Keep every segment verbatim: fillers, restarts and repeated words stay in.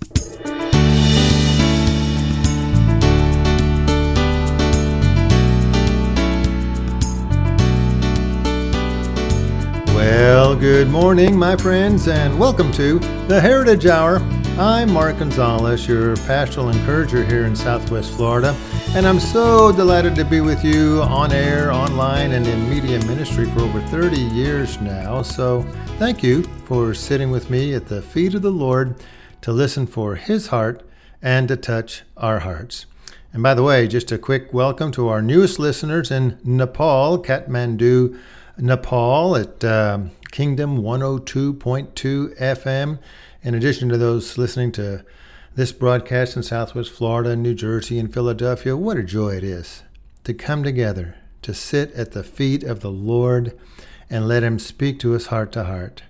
Well, good morning, my friends, and welcome to the Heritage Hour. I'm Mark Gonzalez, your pastoral encourager here in Southwest Florida, and I'm so delighted to be with you on air, online, and in media ministry for over thirty years now. So thank you for sitting with me at the feet of the Lord to listen for His heart and to touch our hearts. And by the way, just a quick welcome to our newest listeners in Nepal, Kathmandu, Nepal at uh, Kingdom one oh two point two F M. In addition to those listening to this broadcast in Southwest Florida, New Jersey, and Philadelphia, what a joy it is to come together, to sit at the feet of the Lord and let Him speak to us heart to heart.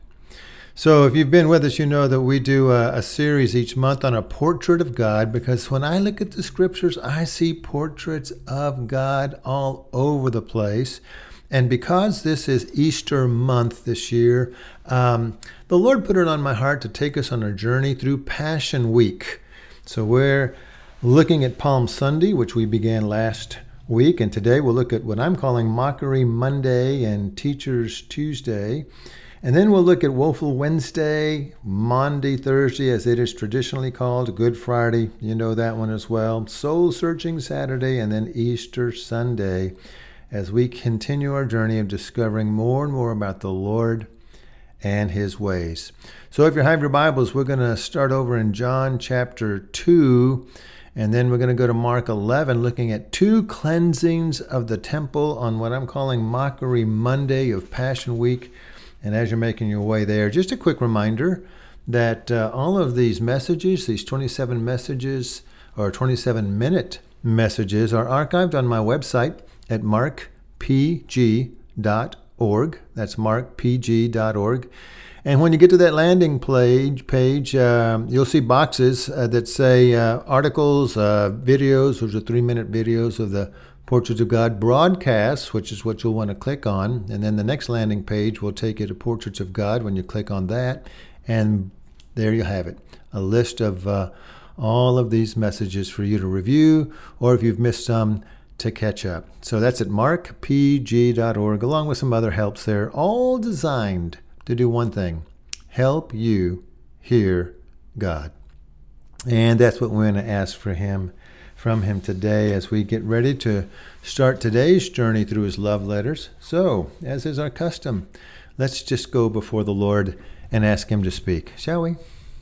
So if you've been with us, you know that we do a, a series each month on a portrait of God, because when I look at the scriptures, I see portraits of God all over the place. And because this is Easter month this year, um, the Lord put it on my heart to take us on a journey through Passion Week. So we're looking at Palm Sunday, which we began last week. And today we'll look at what I'm calling Mockery Monday and Teachers Tuesday. And then we'll look at Woeful Wednesday, Maundy Thursday, as it is traditionally called, Good Friday, you know that one as well, Soul Searching Saturday, and then Easter Sunday, as we continue our journey of discovering more and more about the Lord and His ways. So if you have your Bibles, we're going to start over in John chapter two, and then we're going to go to Mark eleven, looking at two cleansings of the temple on what I'm calling Mockery Monday of Passion Week. And as you're making your way there, just a quick reminder that uh, all of these messages, these twenty-seven messages, or twenty-seven minute messages, are archived on my website at mark p g dot org. That's mark p g dot org. And when you get to that landing page, page uh, you'll see boxes uh, that say uh, articles, uh, videos. Those are three-minute videos of the Portraits of God broadcasts, which is what you'll want to click on. And then the next landing page will take you to Portraits of God when you click on that. And there you have it, a list of uh, all of these messages for you to review, or if you've missed some, to catch up. So that's at mark p g dot org, along with some other helps there, all designed to do one thing: help you hear God. And that's what we're going to ask for him, from him today as we get ready to start today's journey through his love letters. So, as is our custom, let's just go before the Lord and ask him to speak, shall we?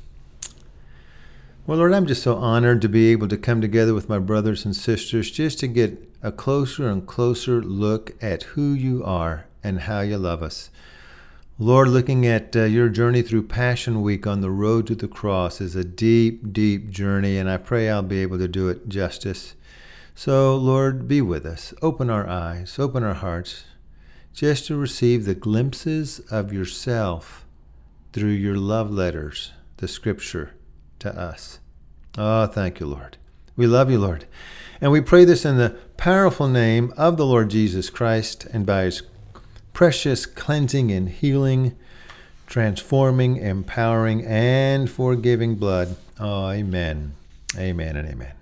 Well, Lord, I'm just so honored to be able to come together with my brothers and sisters just to get a closer and closer look at who you are and how you love us. Lord, looking at uh, your journey through Passion Week on the road to the cross is a deep, deep journey, and I pray I'll be able to do it justice. So, Lord, be with us. Open our eyes, open our hearts, just to receive the glimpses of yourself through your love letters, the Scripture, to us. Oh, thank you, Lord. We love you, Lord. And we pray this in the powerful name of the Lord Jesus Christ, and by his precious cleansing and healing, transforming, empowering, and forgiving blood. Oh, amen. Amen and amen.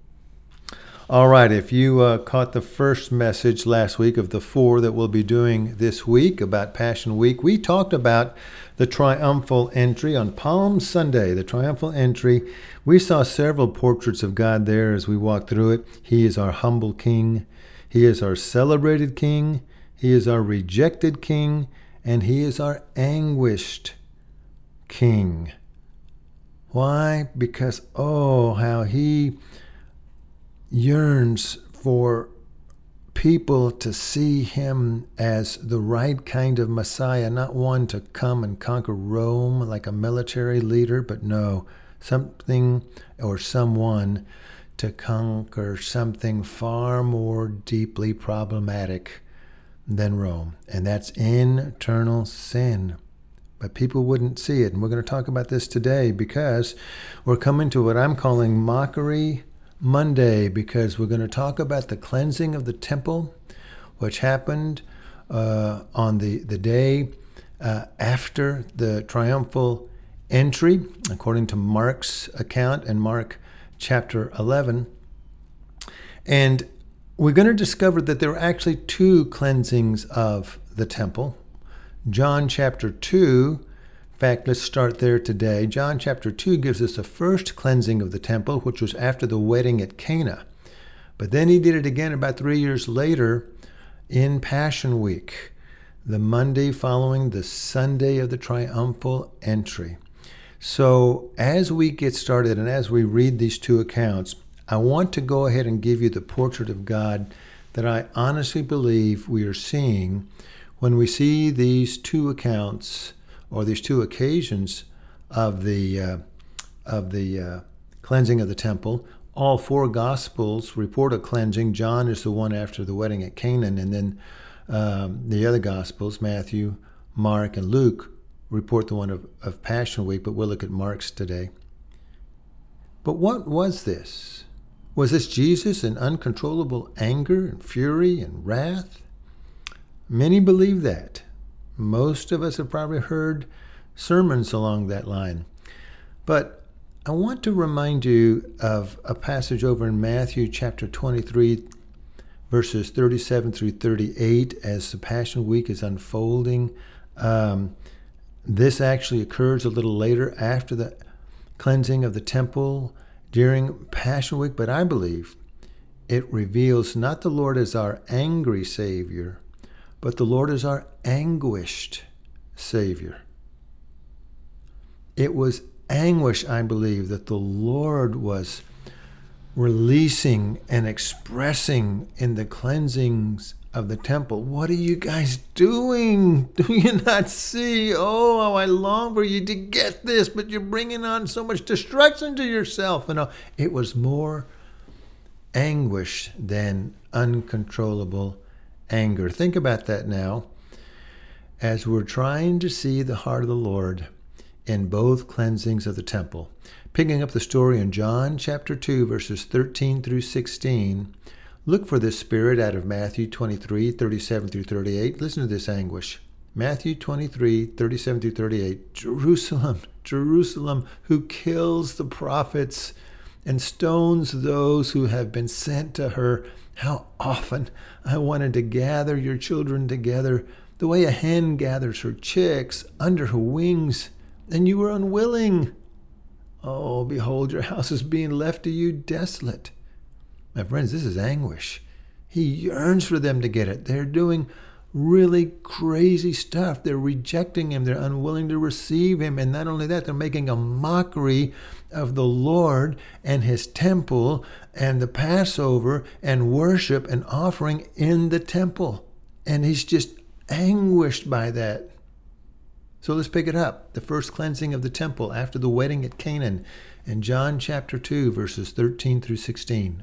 All right, if you uh, caught the first message last week of the four that we'll be doing this week about Passion Week, we talked about the triumphal entry on Palm Sunday, the triumphal entry. We saw several portraits of God there as we walked through it. He is our humble King. He is our celebrated King. He is our rejected King. And he is our anguished King. Why? Because, oh, how he yearns for people to see him as the right kind of Messiah, not one to come and conquer Rome like a military leader, but no, something or someone to conquer something far more deeply problematic than Rome, and that's internal sin. But people wouldn't see it, and we're going to talk about this today because we're coming to what I'm calling Mockery Monday, because we're going to talk about the cleansing of the temple, which happened uh, on the, the day uh, after the triumphal entry, according to Mark's account in Mark chapter eleven. And we're going to discover that there are actually two cleansings of the temple. John chapter two, in fact, let's start there today. John chapter two gives us the first cleansing of the temple, which was after the wedding at Cana. But then he did it again about three years later in Passion Week, the Monday following the Sunday of the triumphal entry. So as we get started and as we read these two accounts, I want to go ahead and give you the portrait of God that I honestly believe we are seeing when we see these two accounts or these two occasions of the uh, of the uh, cleansing of the temple. All four Gospels report a cleansing. John is the one after the wedding at Canaan, and then um, the other Gospels, Matthew, Mark, and Luke, report the one of, of Passion Week, but we'll look at Mark's today. But what was this? Was this Jesus in uncontrollable anger and fury and wrath? Many believe that. Most of us have probably heard sermons along that line. But I want to remind you of a passage over in Matthew chapter twenty-three, verses thirty-seven through thirty-eight, as the Passion Week is unfolding. Um, this actually occurs a little later after the cleansing of the temple during Passion Week, but I believe it reveals not the Lord as our angry Savior, but the Lord as our anguished Savior. It was anguish, I believe, that the Lord was releasing and expressing in the cleansings of the temple. What are you guys doing? Do you not see? Oh, how I long for you to get this, but you're bringing on so much destruction to yourself. And it was more anguish than uncontrollable anger. Think about that now as we're trying to see the heart of the Lord in both cleansings of the temple. Picking up the story in John chapter two, verses thirteen through sixteen, look for this spirit out of Matthew twenty-three, thirty-seven through thirty-eight. Listen to this anguish. Matthew twenty-three, thirty-seven through thirty-eight. Jerusalem, Jerusalem, who kills the prophets and stones those who have been sent to her. How often I wanted to gather your children together the way a hen gathers her chicks under her wings, and you were unwilling. Oh, behold, your house is being left to you desolate. My friends, this is anguish. He yearns for them to get it. They're doing really crazy stuff. They're rejecting him. They're unwilling to receive him. And not only that, they're making a mockery of the Lord and his temple and the Passover and worship and offering in the temple. And he's just anguished by that. So let's pick it up. The first cleansing of the temple after the wedding at Canaan in John chapter two, verses thirteen through sixteen.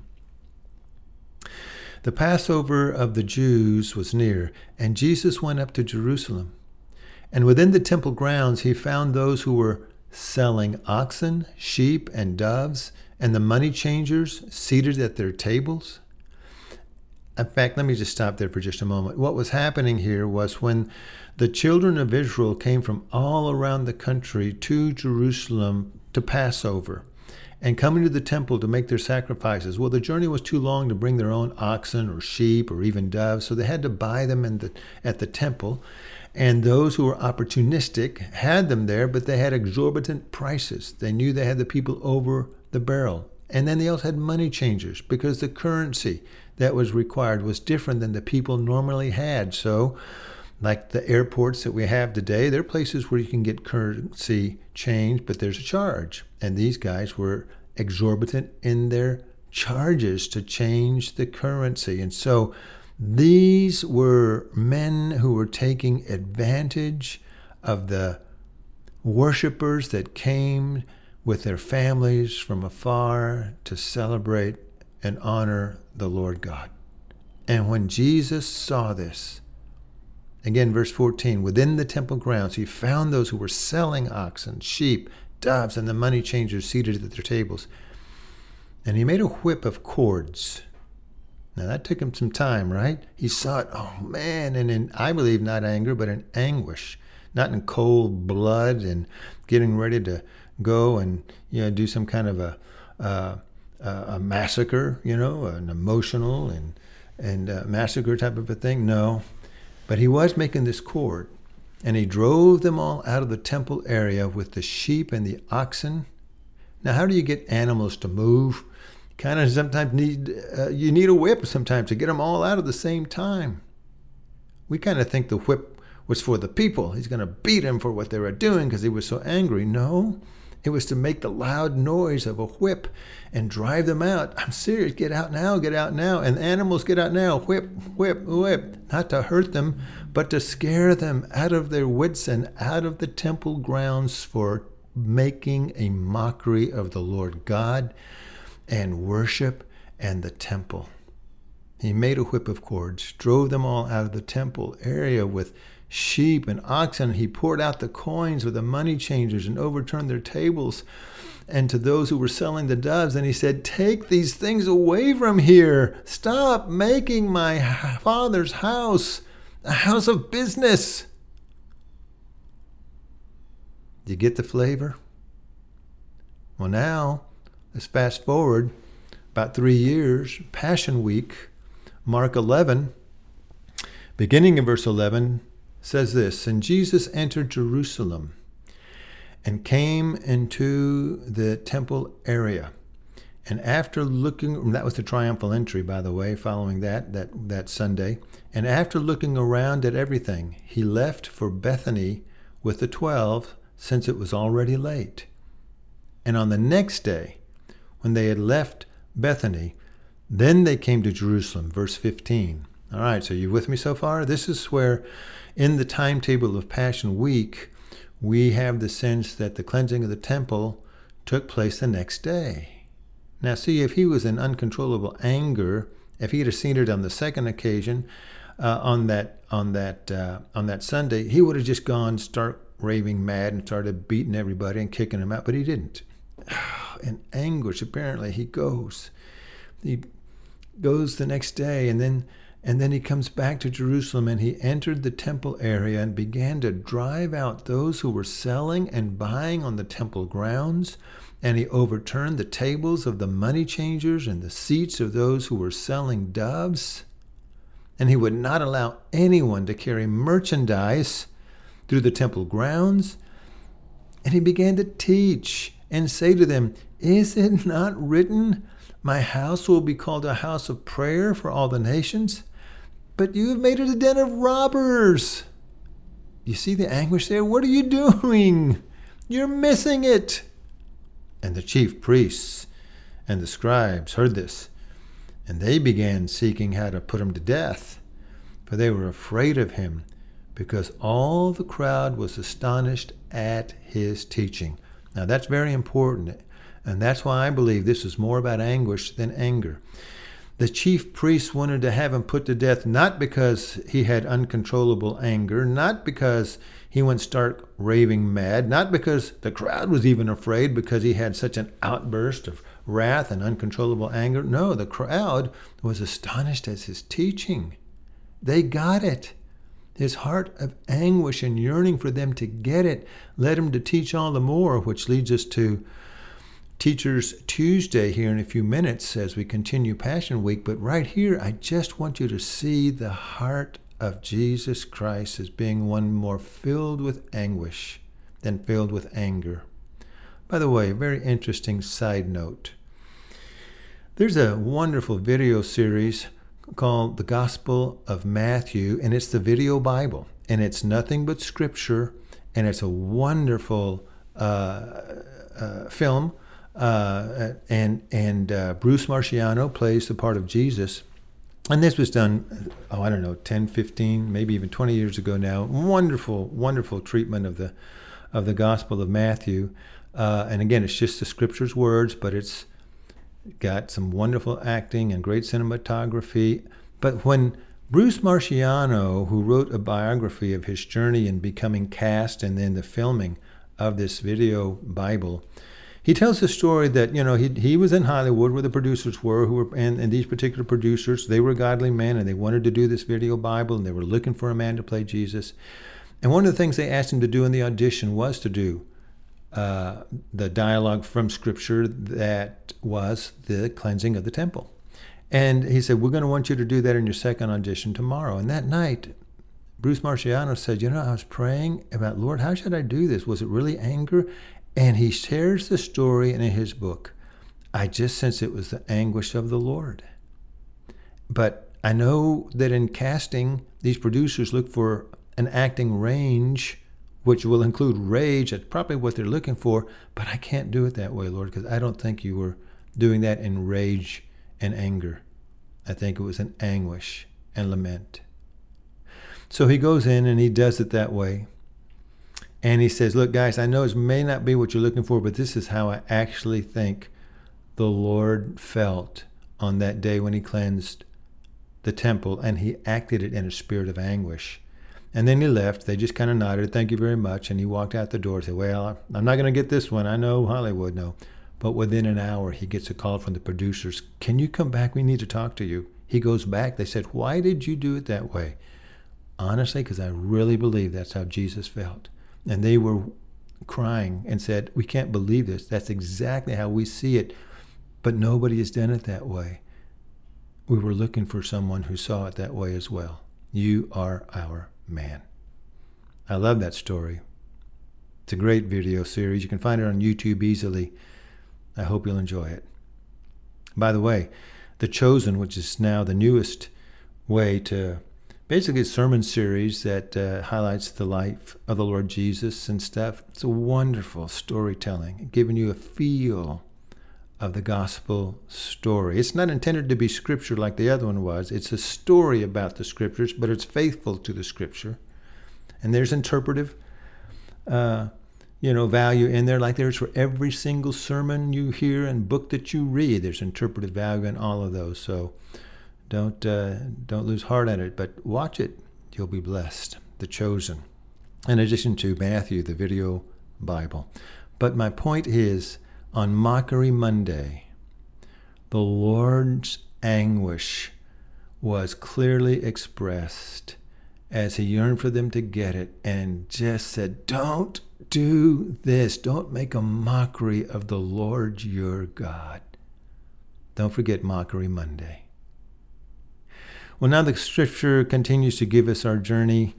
The Passover of the Jews was near, and Jesus went up to Jerusalem. And within the temple grounds he found those who were selling oxen, sheep, and doves, and the money changers seated at their tables. In fact, let me just stop there for just a moment. What was happening here was when the children of Israel came from all around the country to Jerusalem to Passover and coming to the temple to make their sacrifices. Well, the journey was too long to bring their own oxen or sheep or even doves, so they had to buy them in the, at the temple. And those who were opportunistic had them there, but they had exorbitant prices. They knew they had the people over the barrel. And then they also had money changers because the currency that was required was different than the people normally had. So, like the airports that we have today, there are places where you can get currency changed, but there's a charge. And these guys were exorbitant in their charges to change the currency. And so these were men who were taking advantage of the worshipers that came with their families from afar to celebrate and honor the Lord God. And when Jesus saw this, again, verse fourteen, within the temple grounds, he found those who were selling oxen, sheep, doves, and the money changers seated at their tables. And he made a whip of cords. Now that took him some time, right? He saw it, oh man, and in, I believe, not anger, but in anguish. not in cold blood and getting ready to go and, you know, do some kind of a uh, a massacre, you know, an emotional and and uh, massacre type of a thing. No, but he was making this cord, and he drove them all out of the temple area with the sheep and the oxen. Now, how do you get animals to move? Kind of sometimes need uh, you need a whip sometimes to get them all out at the same time. We kind of think the whip was for the people. He's going to beat them for what they were doing because he was so angry. No, it was to make the loud noise of a whip and drive them out. I'm serious. Get out now, get out now. And animals, get out now. Whip, whip, whip. Not to hurt them, but to scare them out of their wits and out of the temple grounds for making a mockery of the Lord God and worship and the temple. He made a whip of cords, drove them all out of the temple area with sheep and oxen. He poured out the coins of the money changers and overturned their tables. And to those who were selling the doves, and he said, take these things away from here. Stop making my Father's house a house of business. Do you get the flavor? Well, now, let's fast forward about three years, Passion Week, Mark eleven, beginning in verse eleven, says this, and Jesus entered Jerusalem and came into the temple area. And after looking, that was the triumphal entry, by the way, following that, that, that Sunday. And after looking around at everything, he left for Bethany with the twelve, since it was already late. And on the next day, when they had left Bethany, then they came to Jerusalem, verse fifteen. All right, so you with me so far? This is where in the timetable of Passion Week, we have the sense that the cleansing of the temple took place the next day. Now, see, if he was in uncontrollable anger, if he had seen it on the second occasion, uh, on that on that uh, on that Sunday, he would have just gone start raving mad and started beating everybody and kicking them out, but he didn't. In anguish, apparently, he goes. He goes the next day, and then and then he comes back to Jerusalem, and he entered the temple area and began to drive out those who were selling and buying on the temple grounds. And he overturned the tables of the money changers and the seats of those who were selling doves. And he would not allow anyone to carry merchandise through the temple grounds. And he began to teach and say to them, is it not written, my house will be called a house of prayer for all the nations? But you have made it a den of robbers. You see the anguish there? What are you doing? You're missing it. And the chief priests and the scribes heard this, and they began seeking how to put him to death, for they were afraid of him, because all the crowd was astonished at his teaching. Now that's very important, and that's why I believe this is more about anguish than anger. The chief priests wanted to have him put to death, not because he had uncontrollable anger, not because he went stark raving mad, not because the crowd was even afraid because he had such an outburst of wrath and uncontrollable anger. No, the crowd was astonished at his teaching. They got it. His heart of anguish and yearning for them to get it led him to teach all the more, which leads us to Teachers Tuesday here in a few minutes as we continue Passion Week. But right here, I just want you to see the heart of Jesus Christ as being one more filled with anguish than filled with anger. By the way, a very interesting side note. There's a wonderful video series called The Gospel of Matthew, and it's the video Bible, and it's nothing but scripture, and it's a wonderful uh, uh, film. Uh, and and uh, Bruce Marciano plays the part of Jesus. And this was done, oh, I don't know, ten, fifteen, maybe even twenty years ago now. Wonderful, wonderful treatment of the of the Gospel of Matthew. Uh, and again, it's just the Scripture's words, but it's got some wonderful acting and great cinematography. But when Bruce Marciano, who wrote a biography of his journey in becoming cast and then the filming of this video Bible, he tells the story that, you know, he he was in Hollywood where the producers were, who were, and, and these particular producers, they were godly men and they wanted to do this video Bible and they were looking for a man to play Jesus. And one of the things they asked him to do in the audition was to do uh, the dialogue from Scripture that was the cleansing of the temple. And he said, we're going to want you to do that in your second audition tomorrow. And that night, Bruce Marciano said, you know, I was praying about, Lord, how should I do this? Was it really anger? And he shares the story in his book. I just sense it was the anguish of the Lord. But I know that in casting, these producers look for an acting range, which will include rage. That's probably what they're looking for. But I can't do it that way, Lord, because I don't think you were doing that in rage and anger. I think it was in anguish and lament. So he goes in and he does it that way. And he says, look, guys, I know it may not be what you're looking for, but this is how I actually think the Lord felt on that day when he cleansed the temple, and he acted it in a spirit of anguish. And then he left. They just kind of nodded, thank you very much. And he walked out the door and said, well, I'm not going to get this one. I know Hollywood, no. But within an hour, he gets a call from the producers. Can you come back? We need to talk to you. He goes back. They said, why did you do it that way? Honestly, because I really believe that's how Jesus felt. And they were crying and said, we can't believe this. That's exactly how we see it. But nobody has done it that way. We were looking for someone who saw it that way as well. You are our man. I love that story. It's a great video series. You can find it on YouTube easily. I hope you'll enjoy it. By the way, The Chosen, which is now the newest way to, basically a sermon series that uh, highlights the life of the Lord Jesus and stuff. It's a wonderful storytelling, giving you a feel of the gospel story. It's not intended to be scripture like the other one was. It's a story about the scriptures, but it's faithful to the scripture. And there's interpretive uh, you know, value in there, like there's for every single sermon you hear and book that you read. There's interpretive value in all of those. So don't uh, don't lose heart at it, but watch it. You'll be blessed. The Chosen. In addition to Matthew, the video Bible. But my point is, on Mockery Monday, the Lord's anguish was clearly expressed as he yearned for them to get it and just said, don't do this. Don't make a mockery of the Lord your God. Don't forget Mockery Monday. Well, now the scripture continues to give us our journey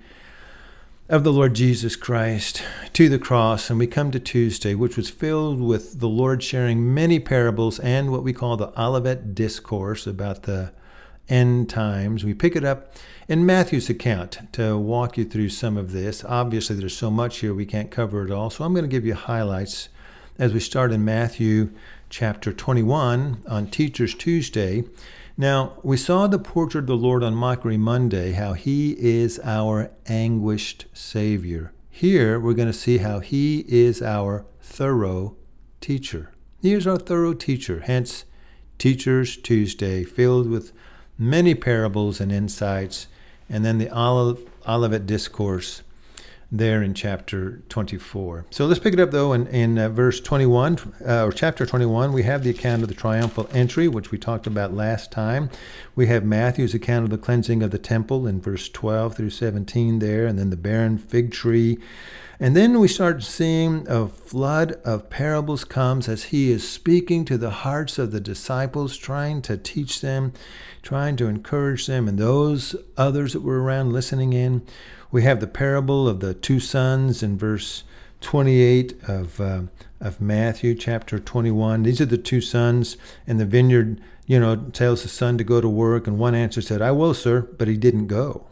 of the Lord Jesus Christ to the cross, and we come to Tuesday, which was filled with the Lord sharing many parables and what we call the Olivet Discourse about the end times. We pick it up in Matthew's account to walk you through some of this. Obviously, there's so much here we can't cover it all, so I'm going to give you highlights as we start in Matthew chapter twenty-one on Teachers Tuesday. Now, we saw the portrait of the Lord on Mockery Monday, how he is our anguished Savior. Here, we're going to see how he is our thorough teacher. He is our thorough teacher, hence Teachers Tuesday, filled with many parables and insights, and then the Olivet Discourse there in chapter twenty-four. So let's pick it up, though, in, in uh, verse twenty-one, uh, or chapter twenty-one. We have the account of the triumphal entry, which we talked about last time. We have Matthew's account of the cleansing of the temple in verse twelve through seventeen there, and then the barren fig tree. And then we start seeing a flood of parables comes as he is speaking to the hearts of the disciples, trying to teach them, trying to encourage them, and those others that were around listening in. We have the parable of the two sons in verse twenty-eight of uh, of Matthew chapter twenty-one. These are the two sons, and the vineyard, you know, tells the son to go to work, and one answer said, I will, sir, but he didn't go.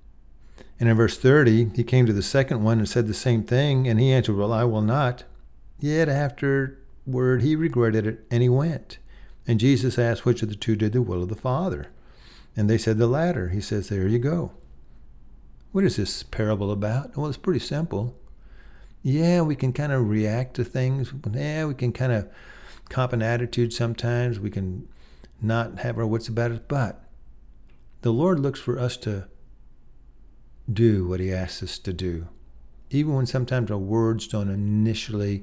And in verse thirty, he came to the second one and said the same thing, and he answered, well, I will not. Yet afterward he regretted it, and he went. And Jesus asked which of the two did the will of the Father. And they said the latter. He says, there you go. What is this parable about? Well, it's pretty simple. Yeah, we can kind of react to things. Yeah, we can kind of cop an attitude sometimes. We can not have our wits about it. But the Lord looks for us to do what he asks us to do, even when sometimes our words don't initially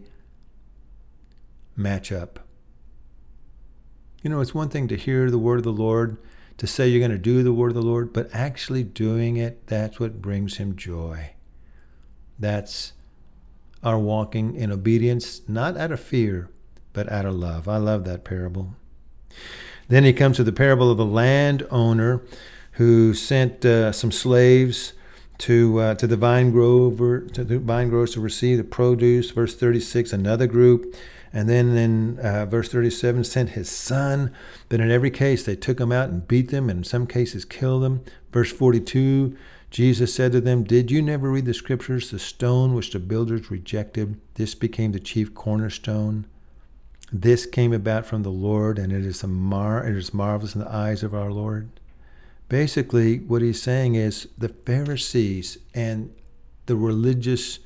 match up. You know, it's one thing to hear the word of the Lord, to say you're going to do the word of the Lord, but actually doing it, that's what brings him joy. That's our walking in obedience, not out of fear, but out of love. I love that parable. Then he comes to the parable of the landowner who sent uh, some slaves to uh, to the vine grower to the vine growers to receive the produce. Verse thirty-six, another group, and then in uh, verse thirty-seven, sent his son. But in every case, they took him out and beat them, and in some cases killed them. Verse forty-two, Jesus said to them, "Did you never read the scriptures? The stone which the builders rejected, this became the chief cornerstone. This came about from the Lord, and it is a mar it is marvelous in the eyes of our Lord." Basically, what he's saying is the Pharisees and the religious,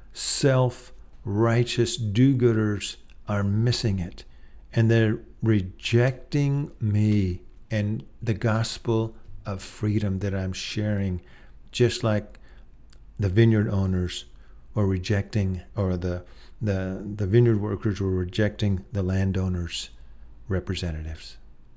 self-righteous do-gooders are missing it. And they're rejecting me and the gospel of freedom that I'm sharing, just like the vineyard owners were rejecting, or the, the, the vineyard workers were rejecting the landowners' representatives.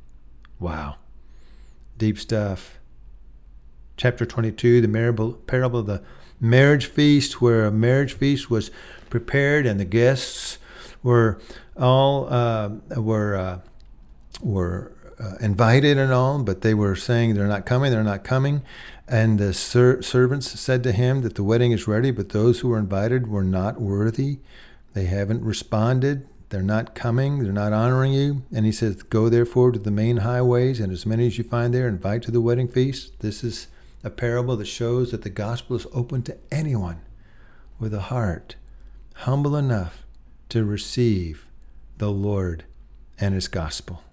Wow. Deep stuff. Chapter twenty-two, the parable, parable of the marriage feast, where a marriage feast was prepared and the guests were all uh, were uh, were uh, invited and all, but they were saying they're not coming, they're not coming. And the ser- servants said to him that the wedding is ready, but those who were invited were not worthy. They haven't responded. They're not coming. They're not honoring you. And he says, "Go therefore to the main highways, and as many as you find there, invite to the wedding feast." This is a parable that shows that the gospel is open to anyone with a heart humble enough to receive the Lord and his gospel.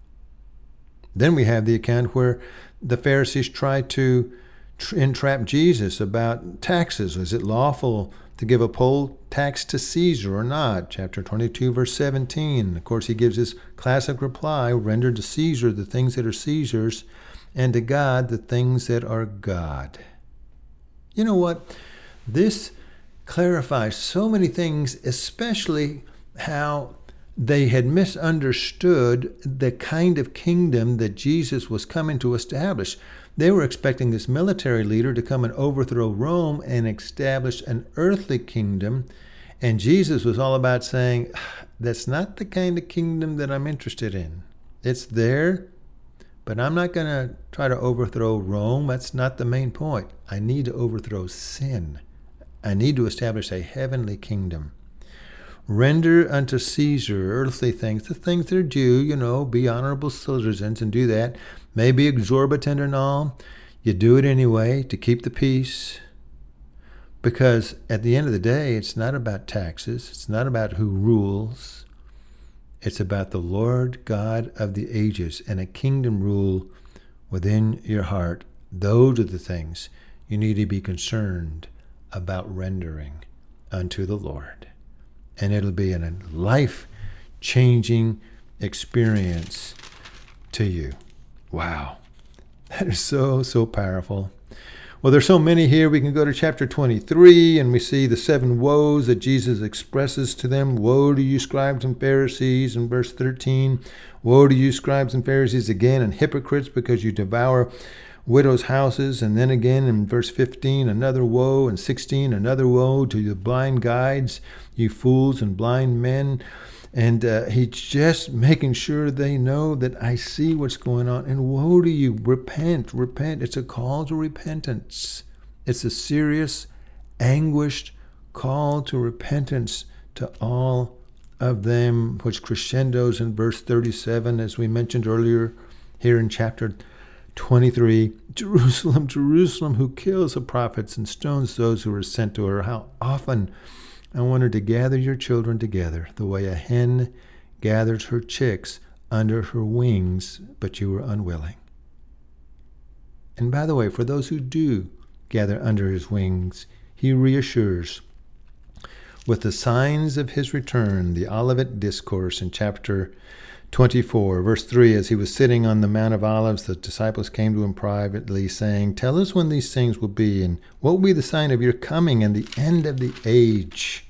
Then we have the account where the Pharisees tried to entrap Jesus about taxes. Is it lawful to give a poll tax to Caesar or not? Chapter twenty-two, verse seventeen. Of course, he gives his classic reply, "Render to Caesar the things that are Caesar's, and to God the things that are God." You know what? This clarifies so many things, especially how they had misunderstood the kind of kingdom that Jesus was coming to establish. They were expecting this military leader to come and overthrow Rome and establish an earthly kingdom. And Jesus was all about saying, that's not the kind of kingdom that I'm interested in. It's there, but I'm not going to try to overthrow Rome. That's not the main point. I need to overthrow sin. I need to establish a heavenly kingdom. Render unto Caesar earthly things, the things that are due, you know, be honorable citizens and do that. Maybe exorbitant and all. You do it anyway to keep the peace. Because at the end of the day, it's not about taxes. It's not about who rules. It's about the Lord God of the ages and a kingdom rule within your heart. Those are the things you need to be concerned about rendering unto the Lord. And it'll be a life-changing experience to you. Wow. That is so, so powerful. Well, there's so many here. We can go to chapter twenty-three, and we see the seven woes that Jesus expresses to them. Woe to you, scribes and Pharisees, in verse thirteen. Woe to you, scribes and Pharisees, again, and hypocrites, because you devour widows' houses. And then again in verse fifteen, another woe, and sixteen, another woe to you blind guides, you fools and blind men. And uh, he's just making sure they know that I see what's going on. And woe to you, repent, repent. It's a call to repentance. It's a serious, anguished call to repentance to all of them, which crescendos in verse thirty-seven, as we mentioned earlier here in chapter twenty-three. Jerusalem, Jerusalem, who kills the prophets and stones those who are sent to her. How often I wanted to gather your children together, the way a hen gathers her chicks under her wings, but you were unwilling. And by the way, for those who do gather under his wings, he reassures with the signs of his return, the Olivet Discourse in chapter twenty-four, verse three, as he was sitting on the Mount of Olives, the disciples came to him privately, saying, "Tell us when these things will be, and what will be the sign of your coming and the end of the age?"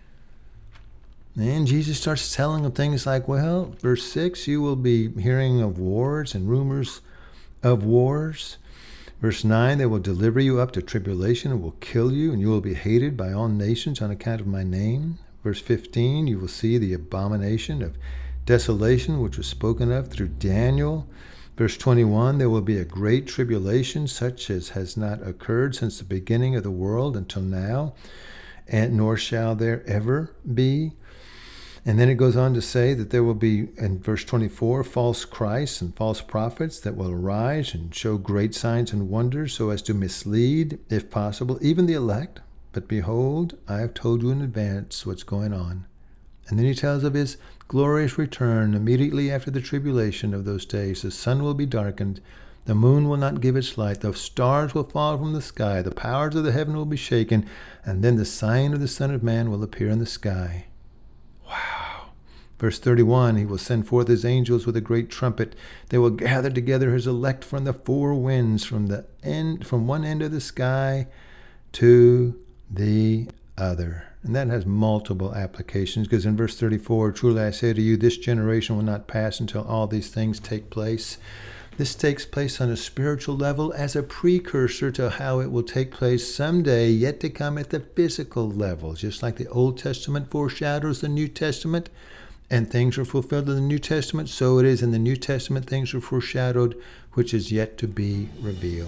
And Jesus starts telling them things like, well, verse six, you will be hearing of wars and rumors of wars. Verse nine, they will deliver you up to tribulation and will kill you, and you will be hated by all nations on account of my name. Verse fifteen, you will see the abomination of desolation, which was spoken of through Daniel. Verse twenty-one, there will be a great tribulation, such as has not occurred since the beginning of the world until now, and nor shall there ever be. And then it goes on to say that there will be, in verse twenty-four, false Christs and false prophets that will arise and show great signs and wonders so as to mislead, if possible, even the elect. But behold, I have told you in advance what's going on. And then he tells of his glorious return immediately after the tribulation of those days. The sun will be darkened, the moon will not give its light, the stars will fall from the sky, the powers of the heaven will be shaken, and then the sign of the Son of Man will appear in the sky. Wow. Verse thirty-one, he will send forth his angels with a great trumpet. They will gather together his elect from the four winds, from the end, from one end of the sky to the other. And that has multiple applications, because in verse thirty-four, truly I say to you, this generation will not pass until all these things take place. This takes place on a spiritual level as a precursor to how it will take place someday, yet to come at the physical level. Just like the Old Testament foreshadows the New Testament, and things are fulfilled in the New Testament, so it is in the New Testament things are foreshadowed, which is yet to be revealed.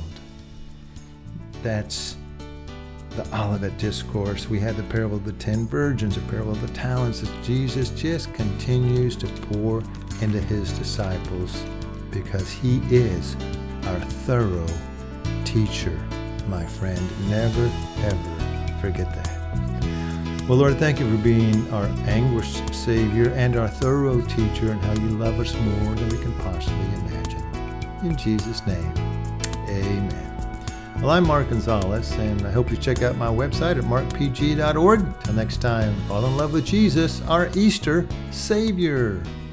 That's the Olivet Discourse. We had the parable of the ten virgins, the parable of the talents, that Jesus just continues to pour into his disciples, because he is our thorough teacher, my friend. Never, ever forget that. Well, Lord, thank you for being our anguished Savior and our thorough teacher, and how you love us more than we can possibly imagine. In Jesus' name, amen. Well, I'm Mark Gonzalez, and I hope you check out my website at mark p g dot org. Till next time, fall in love with Jesus, our Easter Savior.